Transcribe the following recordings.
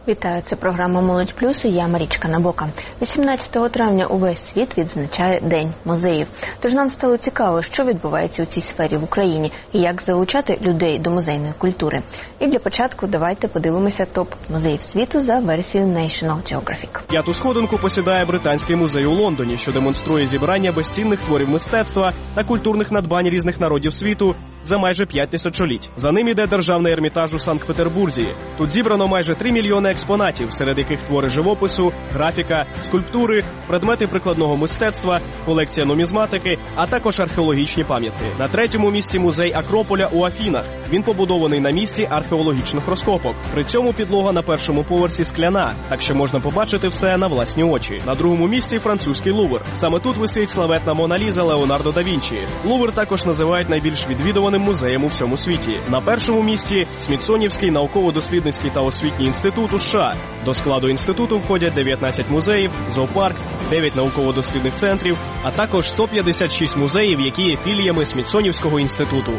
Вітаю, це програма «Молодь Плюс» і я Марічка Набока. 18 травня увесь світ відзначає День музеїв. Тож нам стало цікаво, що відбувається у цій сфері в Україні і як залучати людей до музейної культури. І для початку давайте подивимося топ музеїв світу за версією National Geographic. П'яту сходинку посідає Британський музей у Лондоні, що демонструє зібрання безцінних творів мистецтва та культурних надбань різних народів світу за майже 5 тисячоліть. За ним іде Державний ермітаж у Санкт-Петербурзі. Тут зібрано майже 3 мільйони експонатів, серед яких твори живопису, графіка, скульптури, предмети прикладного мистецтва, колекція нумізматики, а також археологічні пам'ятки. На третьому місці музей Акрополя у Афінах. Він побудований на місці археологічних розкопок. При цьому підлога на першому поверсі скляна, так що можна побачити все на власні очі. На другому місці французький Лувр. Саме тут висить славетна Мона Ліза Леонардо да Вінчі. Лувр також називають найбільш відвідуваним музеєм у всьому світі. На першому місці Смітсонівський науково-дослідницький та освітній інститут у США. До складу інституту входять 19 музеїв, зоопарк, 9 науково-дослідних центрів, а також 156 музеїв, які є філіями Смітсонівського інституту.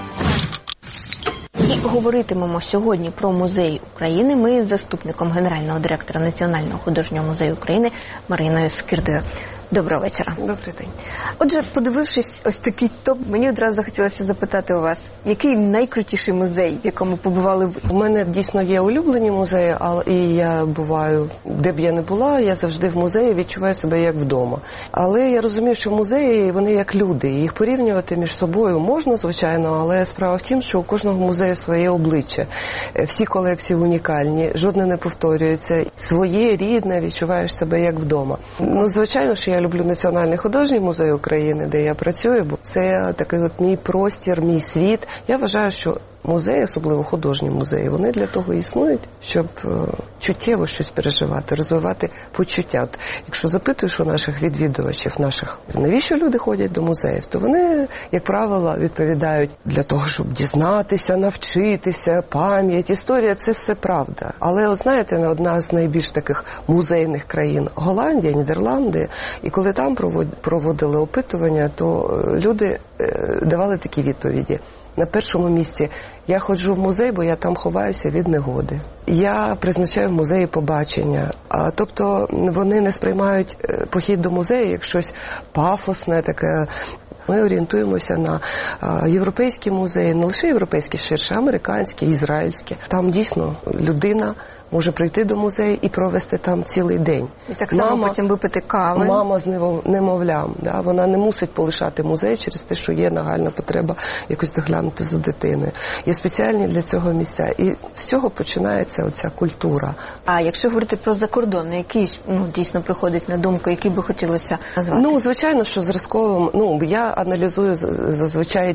І говоритимемо сьогодні про музей України ми з заступником генерального директора Національного художнього музею України Мариною Скирдою. Доброго вечора. Добрий день. Отже, подивившись ось такий топ, мені одразу захотілося запитати у вас, який найкрутіший музей, в якому побували ви? У мене дійсно є улюблені музеї, і я буваю, де б я не була, я завжди в музеї відчуваю себе як вдома. Але я розумію, що музеї, вони як люди, їх порівнювати між собою можна, звичайно, але справа в тім, що у кожного музею своє обличчя. Всі колекції унікальні, жодне не повторюється. Своє, рідне, відчуваєш себе як вдома. Звичайно, що я люблю Національний художній музей України, де я працюю, бо це такий от мій простір, мій світ. Я вважаю, що музеї, особливо художні музеї, вони для того існують, щоб чуттєво щось переживати, розвивати почуття. От, якщо запитуєш у наших відвідувачів, навіщо люди ходять до музеїв, то вони, як правило, відповідають для того, щоб дізнатися, навчитися, пам'ять, історія – це все правда. Але, от знаєте, одна з найбільш таких музейних країн – Голландія, Нідерланди, і коли там проводили опитування, то люди давали такі відповіді. На першому місці я ходжу в музей, бо я там ховаюся від негоди. Я призначаю в музеї побачення. Тобто вони не сприймають похід до музею як щось пафосне, таке. Ми орієнтуємося на європейські музеї, не лише європейські, ширше, американські, ізраїльські. Там дійсно людина може прийти до музею і провести там цілий день. І так само потім випити кави. Мама з немовлям, да, вона не мусить полишати музей через те, що є нагальна потреба якось доглянути за дитиною. Є спеціальні для цього місця. І з цього починається оця культура. А якщо говорити про закордон, який дійсно приходить на думку, який би хотілося назвати? Звичайно, що зразковим, я аналізую зазвичай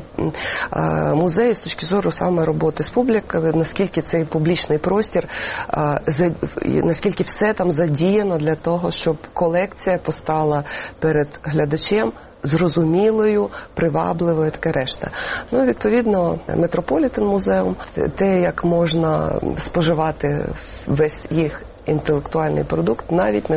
музеї з точки зору саме роботи з публікою, наскільки цей публічний простір, наскільки все там задіяно для того, щоб колекція постала перед глядачем зрозумілою, привабливою, таке решта. Відповідно, Метрополітен музеум, те, як можна споживати весь їх інтелектуальний продукт, навіть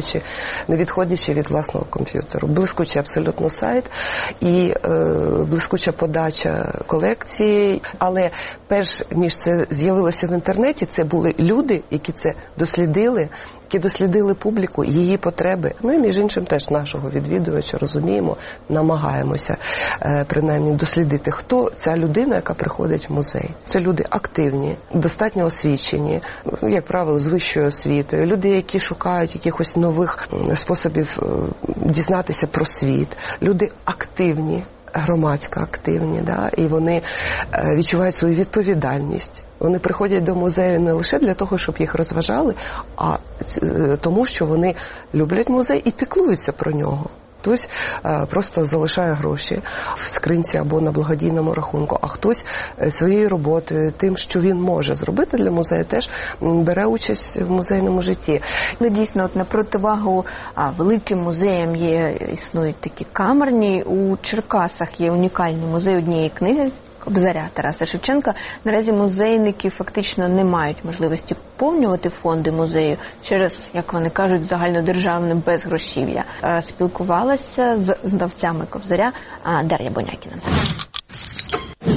не відходячи від власного комп'ютеру. Блискучий абсолютно сайт і блискуча подача колекції. Але перш ніж це з'явилося в інтернеті, це були люди, які це дослідили, які дослідили публіку, її потреби. Ми, між іншим, теж нашого відвідувача розуміємо, намагаємося принаймні дослідити, хто ця людина, яка приходить в музей. Це люди активні, достатньо освічені, як правило, з вищою освітою, люди, які шукають якихось нових способів дізнатися про світ, люди активні, громадсько активні, да? І вони відчувають свою відповідальність. Вони приходять до музею не лише для того, щоб їх розважали, а тому, що вони люблять музей і піклуються про нього. Хтось просто залишає гроші в скринці або на благодійному рахунку, а хтось своєю роботою, тим, що він може зробити для музею, теж бере участь в музейному житті. Дійсно, на противагу великим музеям існують такі камерні. У Черкасах є унікальний музей однієї книги Кобзаря Тараса Шевченка. Наразі музейники фактично не мають можливості поповнювати фонди музею через, як вони кажуть, загальнодержавне безгрошів'я. Спілкувалася з знавцями Кобзаря Дар'я Бонякіна.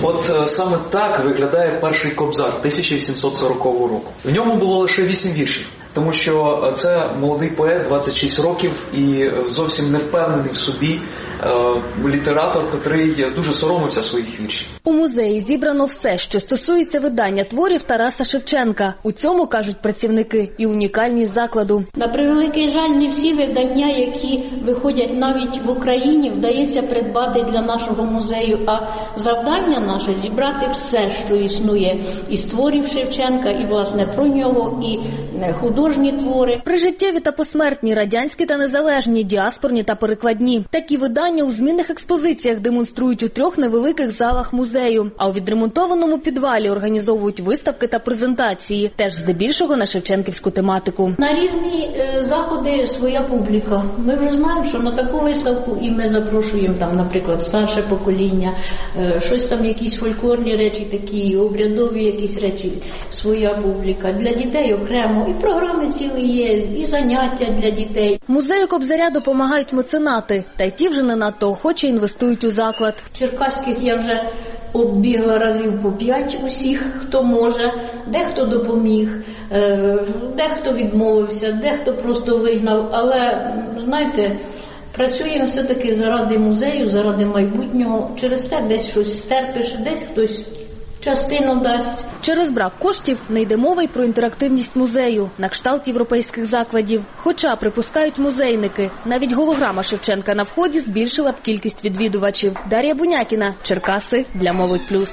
От саме так виглядає перший Кобзар 1840 року. В ньому було лише 8 віршів, тому що це молодий поет, 26 років і зовсім не впевнений в собі літератор, котрий дуже соромився своїх віршів. У музеї зібрано все, що стосується видання творів Тараса Шевченка. У цьому, кажуть працівники, і унікальність закладу. На превеликий жаль, не всі видання, які виходять навіть в Україні, вдається придбати для нашого музею. А завдання наше – зібрати все, що існує із творів Шевченка, і, власне, про нього, і художні твори. Прижиттєві та посмертні, радянські та незалежні, діаспорні та перекладні. Такі видання у змінних експозиціях демонструють у 3 невеликих залах музею. А у відремонтованому підвалі організовують виставки та презентації, теж здебільшого на шевченківську тематику. На різні заходи своя публіка. Ми вже знаємо, що на таку виставку і ми запрошуємо, там, наприклад, старше покоління, щось там, якісь фольклорні речі, такі обрядові якісь речі, своя публіка. Для дітей окремо і програми цілі є, і заняття для дітей. Музею Кобзаря допомагають меценати, та й ті вже не надто охоче інвестують у заклад. Черкаських я вже оббігла разів по 5 усіх, хто може, дехто допоміг, дехто відмовився, дехто просто вигнав. Але, знаєте, працюємо все-таки заради музею, заради майбутнього. Через те десь щось стерпиш, десь хтось частину дасть. Через брак коштів не йде мова й про інтерактивність музею, на кшталт європейських закладів. Хоча, припускають музейники, навіть голограма Шевченка на вході збільшила б кількість відвідувачів. Дар'я Бунякіна, Черкаси, для Молодь Плюс.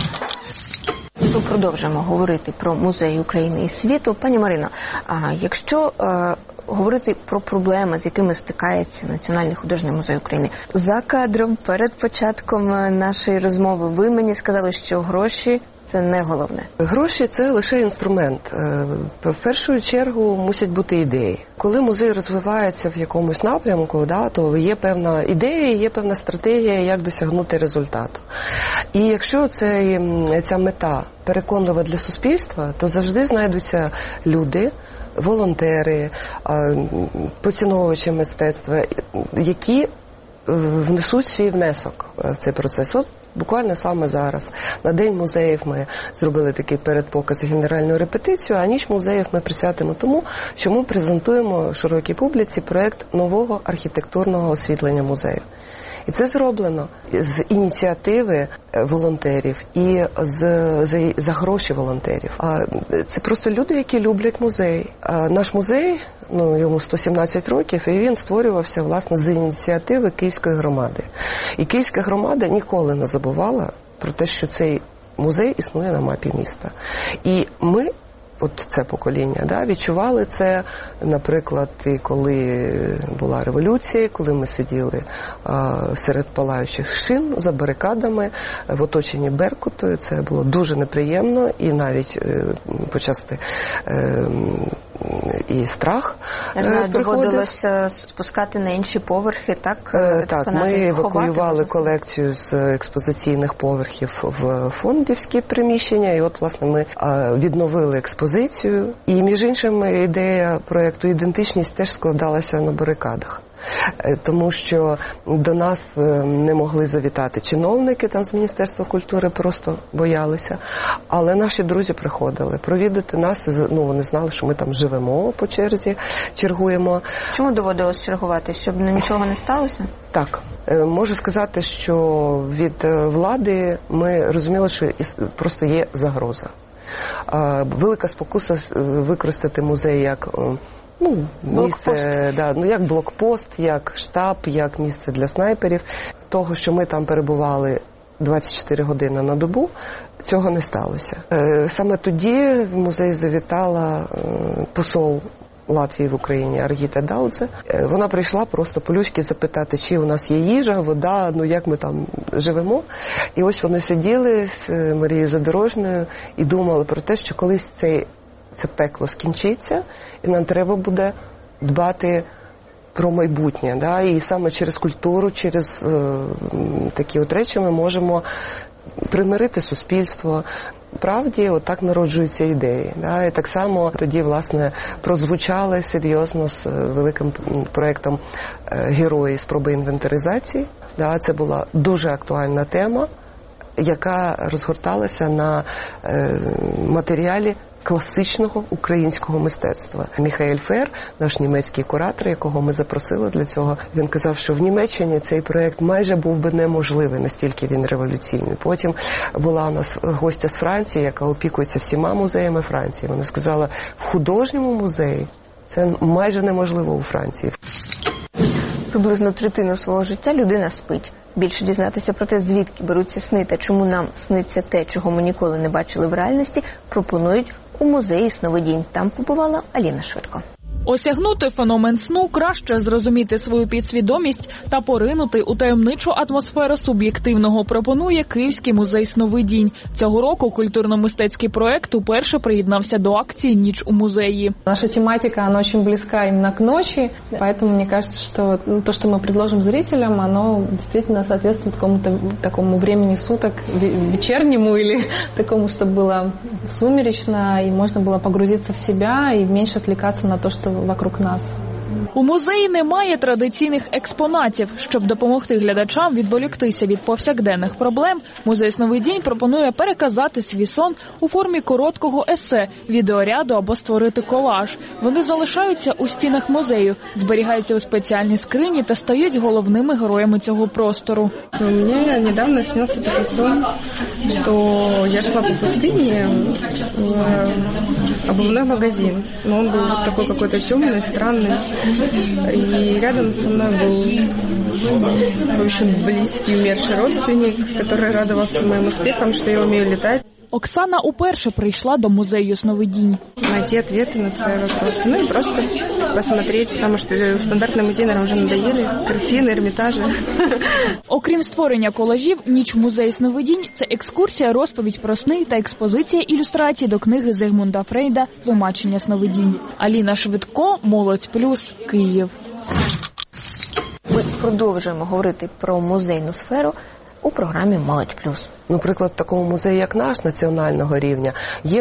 Ми продовжимо говорити про музеї України і світу. Пані Марино, якщо говорити про проблеми, з якими стикається Національний художній музей України. За кадром, перед початком нашої розмови, ви мені сказали, що гроші – це не головне. Гроші – це лише інструмент. В першу чергу мусять бути ідеї. Коли музей розвивається в якомусь напрямку, то є певна ідея, є певна стратегія, як досягнути результату. І якщо ця мета переконлива для суспільства, то завжди знайдуться люди, волонтери, поціновувачі мистецтва, які внесуть свій внесок в цей процес. От буквально саме зараз, на День музеїв ми зробили такий передпоказ і генеральну репетицію, а ніч музеїв ми присвятимо тому, що ми презентуємо широкій публіці проєкт нового архітектурного освітлення музею. І це зроблено з ініціативи волонтерів і за гроші волонтерів. Це просто люди, які люблять музей. Наш музей, йому 117 років, і він створювався, власне, з ініціативи Київської громади. І Київська громада ніколи не забувала про те, що цей музей існує на мапі міста. І ми, от це покоління, відчували це, наприклад, і коли була революція, коли ми сиділи серед палаючих шин за барикадами в оточенні Беркуту. Це було дуже неприємно і навіть почасти і страх. Я знаю, доводилося спускати на інші поверхи, так? Так, ми евакуювали колекцію з експозиційних поверхів в фондівські приміщення, і от, власне, ми відновили експозицію. І, між іншим, ідея проєкту «Ідентичність» теж складалася на барикадах. Тому що до нас не могли завітати чиновники там з Міністерства культури, просто боялися. Але наші друзі приходили провідати нас, вони знали, що ми там живемо по черзі, чергуємо. Чому доводилось чергувати? Щоб нічого не сталося? Так. Можу сказати, що від влади ми розуміли, що просто є загроза. Велика спокуса використати музей як місце, як блокпост, як штаб, як місце для снайперів. Того, що ми там перебували 24 години на добу, цього не сталося. Саме тоді в музей завітала посол Латвії в Україні Аргіта Даудзе. Вона прийшла просто по-людськи запитати, чи у нас є їжа, вода, як ми там живемо. І ось вони сиділи з Марією Задорожною і думали про те, що колись це пекло скінчиться, і нам треба буде дбати про майбутнє. І саме через культуру, через такі от речі ми можемо примирити суспільство. Правді, отак народжуються ідеї. І так само тоді, власне, прозвучали серйозно з великим проєктом «Герої. Спроби інвентаризації». Це була дуже актуальна тема. яка розгорталася на матеріалі класичного українського мистецтва. Міхаель Фер, наш німецький куратор, якого ми запросили для цього, він казав, що в Німеччині цей проєкт майже був би неможливий, настільки він революційний. Потім була у нас гостя з Франції, яка опікується всіма музеями Франції. Вона сказала, в художньому музеї це майже неможливо у Франції. Приблизно третину свого життя людина спить. Більше дізнатися про те, звідки беруться сни та чому нам сниться те, чого ми ніколи не бачили в реальності, пропонують у музеї «Сновидінь». Там побувала Аліна Швидко. Осягнути феномен сну, краще зрозуміти свою підсвідомість та поринути у таємничу атмосферу суб'єктивного пропонує Київський музей сновидінь. Цього року культурно-мистецький проект уперше приєднався до акції «Ніч у музеї». Наша тематика, она очень близка именно к ночи, поэтому мне кажется, что то, что мы предложим зрителям, оно действительно соответствует какому-то такому времени суток, вечернему или такому, чтобы было сумеречно, и можно было погрузиться в себя и меньше отвлекаться на то, что вокруг нас. У музеї немає традиційних експонатів. Щоб допомогти глядачам відволіктися від повсякденних проблем, музей сновидінь пропонує переказати свій сон у формі короткого есе, відеоряду або створити колаж. Вони залишаються у стінах музею, зберігаються у спеціальній скрині та стають головними героями цього простору. Мне недавно снился такой сон, что я шла по пустыне в обувной магазин. Но он был такой какой-то темный, странный. И рядом со мной был очень близкий умерший родственник, который радовался моим успехам, что я умею летать. Оксана уперше прийшла до музею сновидінь. Найти ответы на свои вопросы. Ну и просто посмотреть, потому что стандартные музеи, наверное, уже надоели. Картины, Эрмитажи. Окрім створення колажів, «Ніч в музеї сновидінь» – це екскурсія, розповідь про сни та експозиція ілюстрацій до книги Зигмунда Фрейда «Тлумачення сновидінь». Аліна Швидко, Молодь Плюс, Київ. Ми продовжуємо говорити про музейну сферу у програмі «Молодь Плюс». Наприклад, в такому музеї, як наш, національного рівня,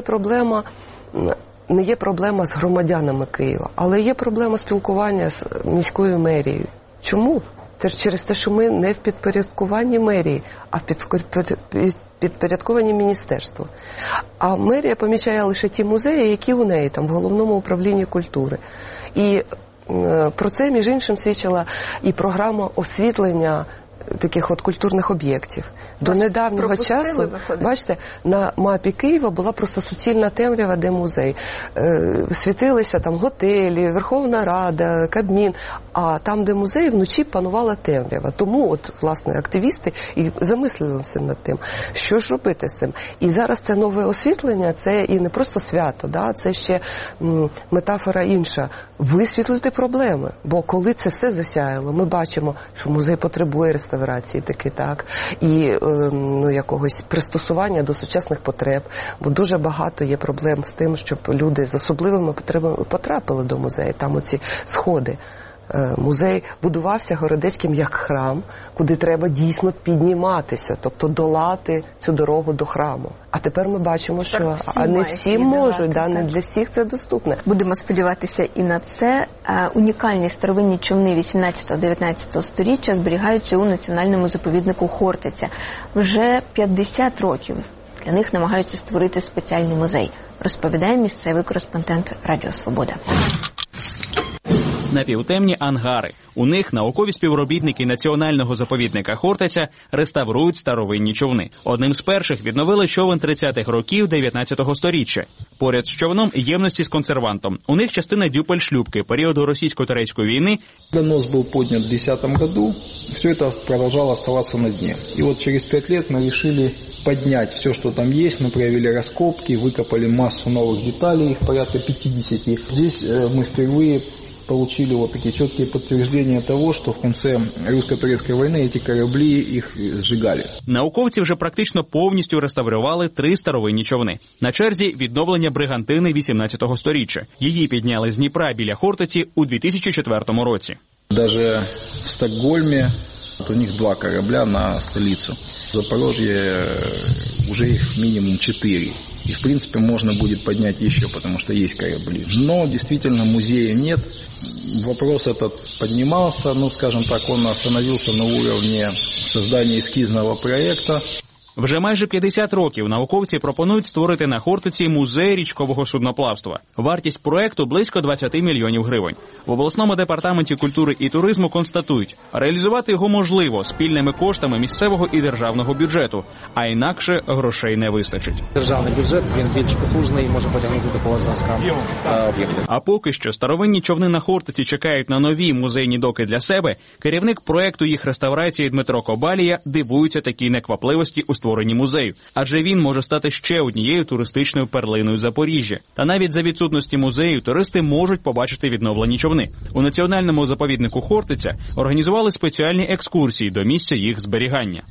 не є проблема з громадянами Києва, але є проблема спілкування з міською мерією. Чому? Через те, що ми не в підпорядкуванні мерії, а в підпорядковані міністерству. А мерія помічає лише ті музеї, які у неї там в головному управлінні культури. І про це, між іншим, свідчила і програма освітлення таких от культурних об'єктів. До недавнього часу, бачите, на мапі Києва була просто суцільна темрява, де музей. Світилися там готелі, Верховна Рада, Кабмін, а там, де музей, вночі панувала темрява. Тому от, власне, активісти і замислилися над тим, що ж робити з цим. І зараз це нове освітлення, це і не просто свято, да? Це ще метафора інша. Висвітлити проблеми. Бо коли це все засяяло, ми бачимо, що музей потребує реставрації таки, так, і якогось пристосування до сучасних потреб, бо дуже багато є проблем з тим, щоб люди з особливими потребами потрапили до музею. Там оці сходи. Музей будувався Городецьким як храм, куди треба дійсно підніматися, тобто долати цю дорогу до храму. А тепер ми бачимо, що не всі можуть, не для всіх це доступне. Будемо сподіватися і на це. Унікальні старовинні човни 18-19 сторіччя зберігаються у національному заповіднику Хортиця. Вже 50 років для них намагаються створити спеціальний музей, розповідає місцевий кореспондент Радіо Свобода. Напівтемні ангари. У них наукові співробітники Національного заповідника Хортиця реставрують старовинні човни. Одним з перших відновили човен 30-х років 19-го сторіччя. Поряд з човном ємності з консервантом. У них частина дюпель-шлюпки періоду російсько-турецької війни. Донос был поднят в 2010 году. Все это продолжало оставаться на дне. И вот через 5 лет мы решили поднять все, что там есть. Мы провели раскопки, выкопали массу новых деталей, их порядка 50. Здесь мы впервые получили вот такие четкие подтверждения того, что в конце русско-турецкой войны эти корабли их сжигали. Науковці вже практично повністю реставрували 3 старовинні човни. На черзі відновлення бригантини 18-го сторіччя. Її підняли з Дніпра біля Хортиці у 2004 році. Даже в Стокгольме у них 2 корабля на столицу. В Запорожье уже их минимум 4. И, в принципе, можно будет поднять еще, потому что есть корабли. Но, действительно, музея нет. Вопрос этот поднимался, скажем так, он остановился на уровне создания эскизного проекта. Вже майже 50 років науковці пропонують створити на Хортиці музей річкового судноплавства. Вартість проекту – близько 20 мільйонів гривень. В обласному департаменті культури і туризму констатують, реалізувати його можливо спільними коштами місцевого і державного бюджету, а інакше грошей не вистачить. Державний бюджет, він більш потужний, може потягнути такого зразка об'єкти. А поки що старовинні човни на Хортиці чекають на нові музейні доки для себе, керівник проекту їх реставрації Дмитро Кобалія дивується такій неквапливості у створенні музею, адже він може стати ще однією туристичною перлиною Запоріжжя. Та навіть за відсутності музею туристи можуть побачити відновлені човни. У національному заповіднику Хортиця організували спеціальні екскурсії до місця їх зберігання.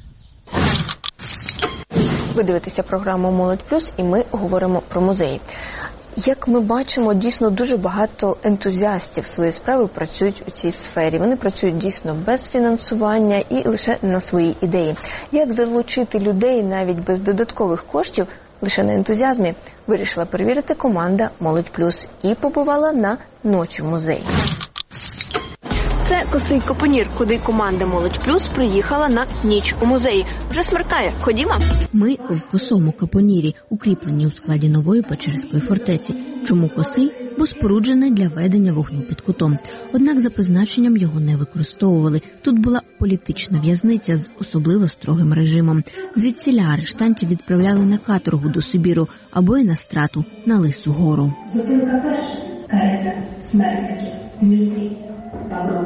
Ви дивитеся програму «Молодь плюс» і ми говоримо про музеї. Як ми бачимо, дійсно дуже багато ентузіастів своєї справи працюють у цій сфері. Вони працюють дійсно без фінансування і лише на свої ідеї. Як залучити людей навіть без додаткових коштів, лише на ентузіазмі, вирішила перевірити команда «Молодь плюс» і побувала на ночі в музеї. Це Косий Капонір, куди команда «Молодь плюс» приїхала на ніч у музеї. Вже смеркає. Ходімо. Ми в Косому Капонірі, укріплені у складі нової Печерської фортеці. Чому Косий? Бо споруджений для ведення вогню під кутом. Однак за призначенням його не використовували. Тут була політична в'язниця з особливо строгим режимом. Звідсіля арештантів відправляли на каторгу до Сибіру або й на страту на Лису гору. Зупинка перша. Карета смертників. Дмитрій Павлов.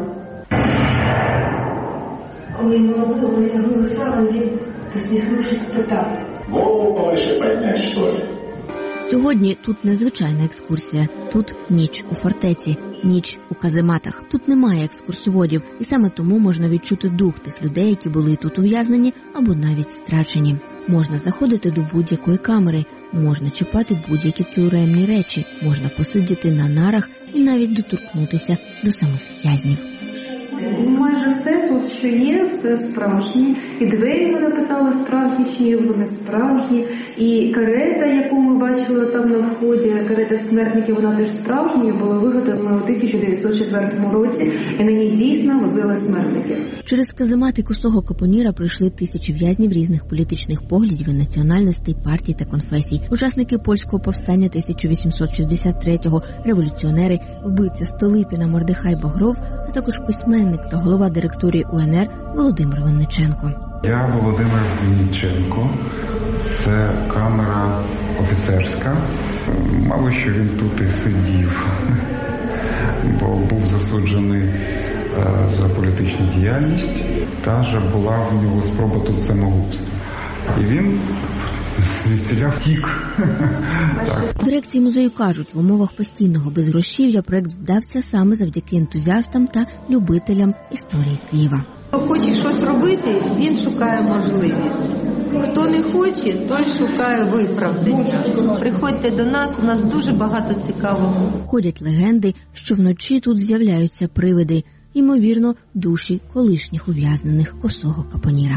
Коли йому новину витягнули саме, він, посміхнувшись, спитав: «Голову повише підняти, що ли?» Сьогодні тут незвичайна екскурсія. Тут ніч у фортеці, ніч у казематах. Тут немає екскурсоводів, і саме тому можна відчути дух тих людей, які були тут ув'язнені або навіть страчені. Можна заходити до будь-якої камери, можна чіпати будь-які тюремні речі, можна посидіти на нарах і навіть доторкнутися до самих в'язнів. Майже все тут, що є, це справжні. І двері мене питали, справжні чи є, вони справжні. І карета, яку ми бачили там на вході, карета смертників, вона теж справжня, була виготовлена у 1904 році. І на ній дійсно возили смертників. Через каземати Косого Капоніра пройшли тисячі в'язнів різних політичних поглядів і національностей, партій та конфесій. Учасники польського повстання 1863-го, революціонери, вбивця Столипіна Мордехай Багров, а також письменник та голова директорії УНР Володимир Винниченко. Я Володимир Винниченко. Це камера офіцерська. Мабуть, що він тут і сидів, бо був засуджений за політичну діяльність. Та же була в нього спроба тут самогубства. І він звідсіля втік. У дирекції музею кажуть, в умовах постійного безгрошів'я проект вдався саме завдяки ентузіастам та любителям історії Києва. Хто хоче щось робити, він шукає можливість. Хто не хоче, той шукає виправдання. Приходьте до нас, у нас дуже багато цікавого. Ходять легенди, що вночі тут з'являються привиди, ймовірно, душі колишніх ув'язнених Косого Капоніра.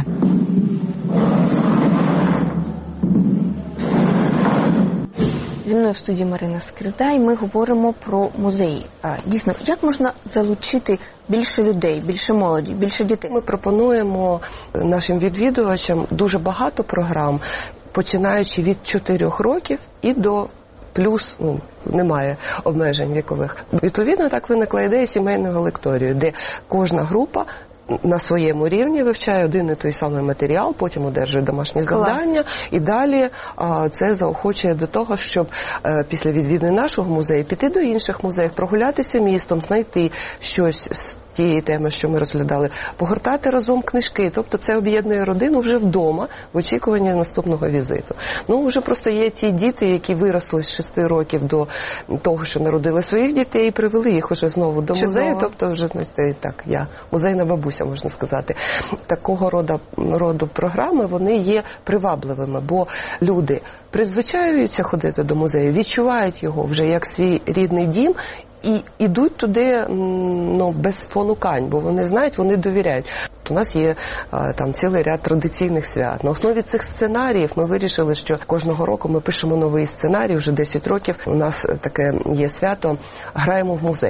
Зі мною в студії Марина Скрида, і ми говоримо про музеї. Дійсно, як можна залучити більше людей, більше молоді, більше дітей? Ми пропонуємо нашим відвідувачам дуже багато програм, починаючи від 4 років і до плюс, немає обмежень вікових. Відповідно, так виникла ідея сімейного лекторію, де кожна група на своєму рівні вивчає один і той самий матеріал, потім одержує домашні завдання, і далі це заохочує до того, щоб після відвідини нашого музею піти до інших музеїв, прогулятися містом, знайти щось з тієї теми, що ми розглядали, погортати разом книжки. Тобто це об'єднує родину вже вдома в очікуванні наступного візиту. Вже просто є ті діти, які виросли з 6 років до того, що народили своїх дітей і привели їх уже знову до музею. Тобто вже, знаєте, так, я музейна бабуся, можна сказати. Такого роду програми, вони є привабливими, бо люди призвичаюються ходити до музею, відчувають його вже як свій рідний дім, і йдуть туди без спонукань, бо вони знають, вони довіряють. У нас є там цілий ряд традиційних свят. На основі цих сценаріїв ми вирішили, що кожного року ми пишемо новий сценарій, вже 10 років. У нас таке є свято «Граємо в музей».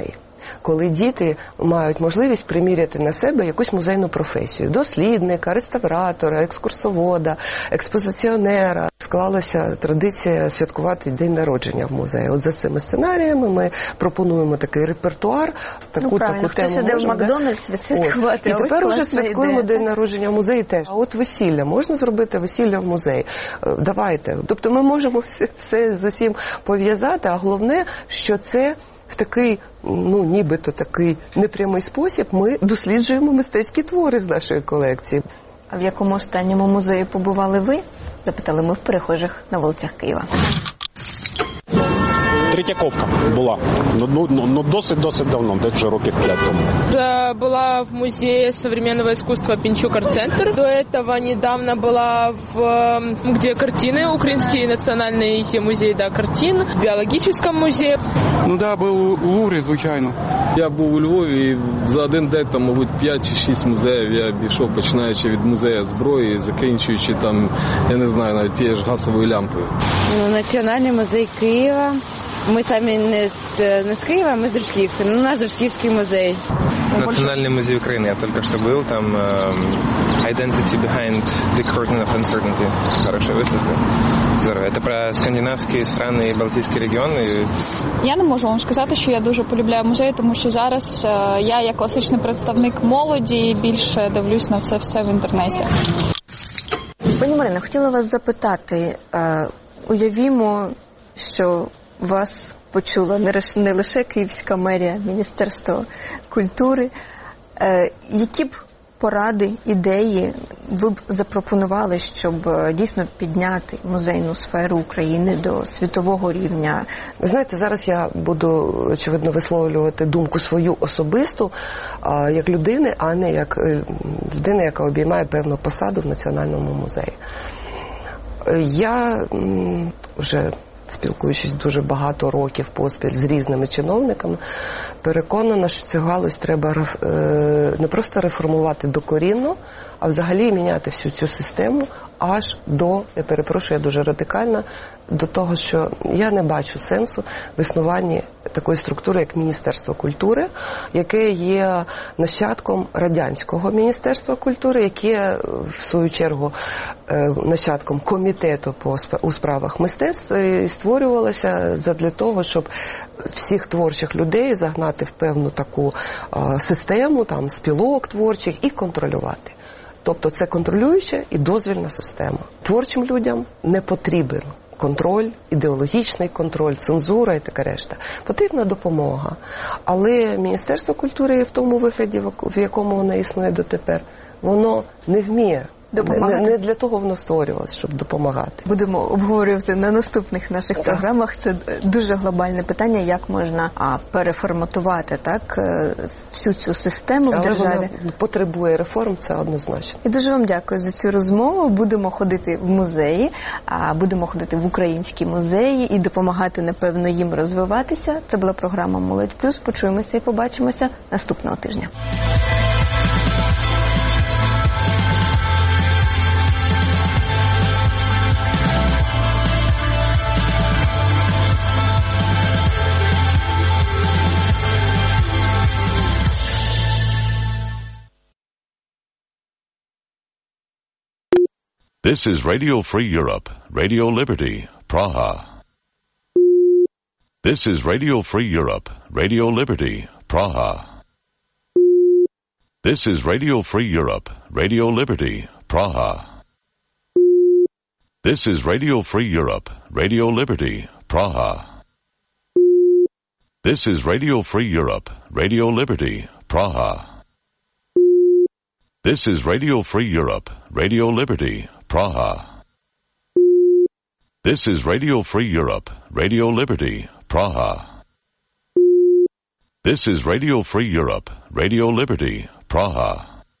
коли діти мають можливість приміряти на себе якусь музейну професію. Дослідника, реставратора, екскурсовода, експозиціонера. Склалася традиція святкувати день народження в музеї. От за цими сценаріями ми пропонуємо такий репертуар, таку тему. Хтось іде в Макдональдс відсвяткувати. І тепер вже святкуємо день народження в музеї теж. А от весілля. Можна зробити весілля в музеї? Давайте. Тобто ми можемо все з усім пов'язати, а головне, що це в такий, нібито такий непрямий спосіб ми досліджуємо мистецькі твори з нашої колекції. А в якому останньому музеї побували ви? Запитали ми в перехожих на вулицях Києва. Третьяковка була. Досить давно, десь вже років 5 тому. Была в музее современного искусства Пинчук-арт-центр. До этого недавно была где картины, Украинский национальный музей картин, в биологическом музее. Був у Луврі, звичайно. Я був у Львові і за один день, мабуть, 5 чи 6 музеїв я обійшов, починаючи від музею зброї, закінчуючи я не знаю, навіть тією ж газовою лямпою. Національний музей Києва. Ми самі не з Києва, ми з Дружківки. Наш Дружківський музей. Национальный музей Украины. Я только что был. Там Identity Behind the Curtain of Uncertainty. Хорошая выставка. Здорово. Это про скандинавські страни і Балтійський регіон. Я не можу вам сказати, що я дуже полюбляю музей, тому що зараз я, як класичний представник молоді, більше дивлюсь на це все в інтернеті. Пані Марино, хотіла вас запитати. Уявімо, що вас почула не лише Київська мерія, Міністерство культури. Які б поради, ідеї ви б запропонували, щоб дійсно підняти музейну сферу України до світового рівня? Знаєте, зараз я буду, очевидно, висловлювати думку свою особисту, як людини, а не як людина, яка обіймає певну посаду в Національному музеї. Я вже, спілкуючись дуже багато років поспіль з різними чиновниками, переконана, що цю галузь треба не просто реформувати докорінно, а взагалі міняти всю цю систему аж до, я перепрошую, я дуже радикальна, до того, що я не бачу сенсу в існуванні такої структури, як Міністерство культури, яке є нащадком радянського Міністерства культури, яке, в свою чергу, нащадком комітету у справах мистецтв і створювалося задля того, щоб всіх творчих людей загнати в певну таку систему, спілок творчих і контролювати. Тобто це контролююча і дозвільна система. Творчим людям не потрібен контроль, ідеологічний контроль, цензура і таке решта. Потрібна допомога. Але Міністерство культури в тому вигляді, в якому воно існує дотепер, воно не вміє. Не для того воно створювалося, щоб допомагати. Будемо обговорювати на наступних наших програмах. Це дуже глобальне питання, як можна переформатувати всю цю систему в державі. Вона потребує реформ, це однозначно. І дуже вам дякую за цю розмову. Будемо ходити в музеї, будемо ходити в українські музеї і допомагати, напевно, їм розвиватися. Це була програма «Молодь Плюс». Почуємося і побачимося наступного тижня. This is Radio Free Europe, Radio Liberty, Praha. This is Radio Free Europe, Radio Liberty, Praha. This is Radio Free Europe, Radio Liberty, Praha. This is Radio Free Europe, Radio Liberty, Praha. This is Radio Free Europe, Radio Liberty, Praha. This is Radio Free Europe, Radio Liberty, Praha. This is Radio Free Europe, Radio Liberty, Praha. This is Radio Free Europe, Radio Liberty, Praha.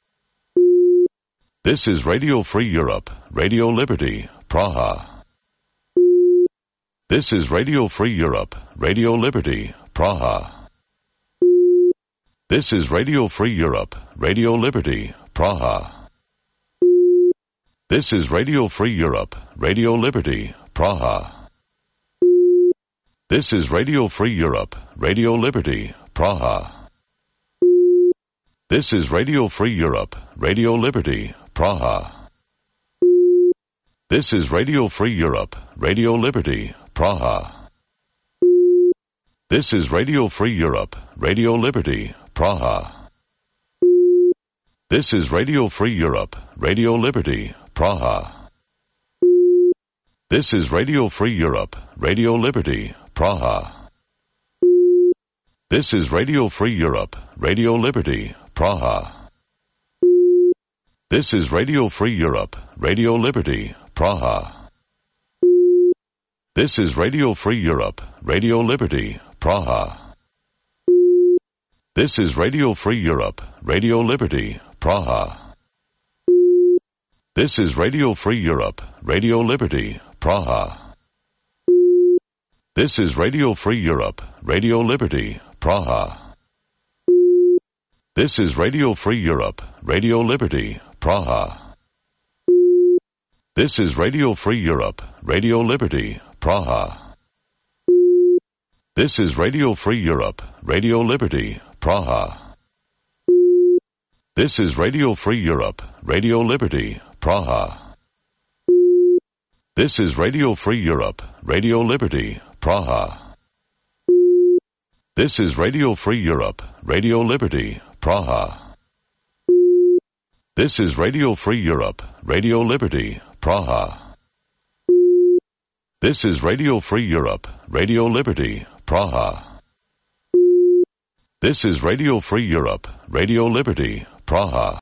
This is Radio Free Europe, Radio Liberty, Praha. This is Radio Free Europe, Radio Liberty, Praha. This is Radio Free Europe, Radio Liberty, Praha. This is Radio Free Europe, Radio Liberty, Praha. This is Radio Free Europe, Radio Liberty, Praha. This is Radio Free Europe, Radio Liberty, Praha. This is Radio Free Europe, Radio Liberty, Praha. This is Radio Free Europe, Radio Liberty, Praha. This is Radio Free Europe, Radio Liberty, Praha. This is Radio Free Europe, Radio Liberty, Praha. This is Radio Free Europe, Radio Liberty, Praha. This is Radio Free Europe, Radio Liberty, Praha. This is Radio Free Europe, Radio Liberty, Praha. This is Radio Free Europe, Radio Liberty, Praha. This is Radio Free Europe, Radio Liberty, Praha. This is Radio Free Europe, Radio Liberty, Praha. This is Radio Free Europe, Radio Liberty, Praha. This is Radio Free Europe, Radio Liberty, Praha. This is Radio Free Europe, Radio Liberty, Praha. This is Radio Free Europe, Radio Liberty, Praha. This is Radio Free Europe, Radio Liberty, Praha. This is Radio Free Europe, Radio Liberty, Praha. This is Radio Free Europe, Radio Liberty, Praha. This is Radio Free Europe, Radio Liberty, Praha. This is Radio Free Europe, Radio Liberty, Praha.